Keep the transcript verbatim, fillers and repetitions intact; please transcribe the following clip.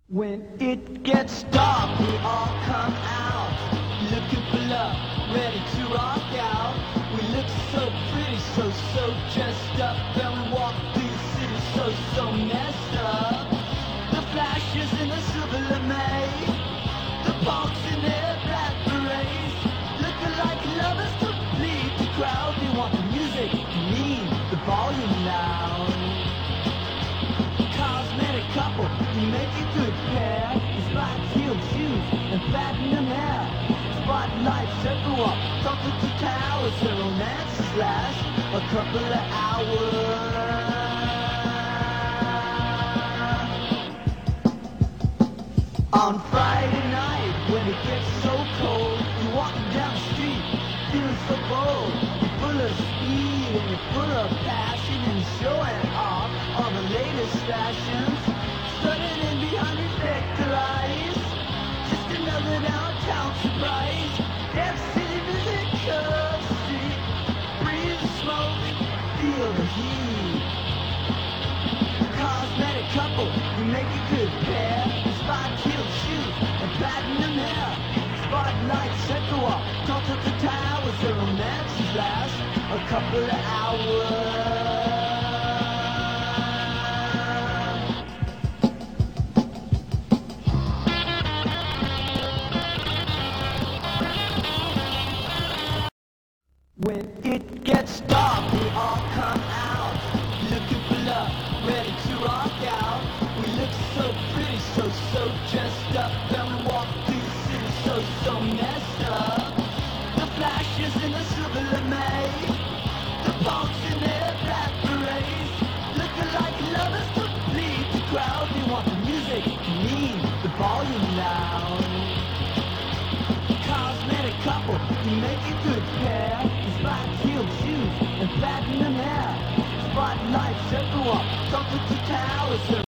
When it gets dark, we all come out, looking for love, ready to rock out. We look so pretty, so, so dressed up, and we walk through the city so, so messed up. The flashes in the silver lame, the punks in their black berets, looking like lovers to bleed the crowd. They want the music mean, the volume loud. Cosmetic couple, you make a good pair. It's black-heeled shoes and platinum hair. Spotlights everywhere, talking to towers. Their romances last a couple of hours. On Friday night, when it gets so cold, you're walking down the street, feeling so bold. You're full of speed and you're full of passion and showing off all the latest fashions. Studying in behind reflector eyes, just another downtown surprise. Dance city music, curve street, breathe the smoke, feel the heat. Cosmetic couple, you make a good pair. Spot-heeled shoes and platinum hair. Spotlights at the wall, talk to the towers. The romances last a couple of hours. When it gets dark, we all come out, looking for love, ready to rock out. We look so pretty, so, so dressed up, and we walk through the city so, so messed up. The flashes in the silver lame, the punks in their black berets, looking like lovers to bleed the crowd. They want the music mean, the volume loud. Cosmetic couple, you make a good pair. Black-heeled shoes and platinum hair. Spotlights everywhere, talking to towers.